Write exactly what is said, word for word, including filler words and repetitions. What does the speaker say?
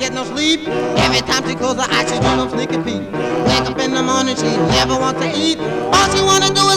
get no sleep. Every time she close her eyes, she do no sneaky peek. Wake up in the morning, she never wants to eat. All she wanna do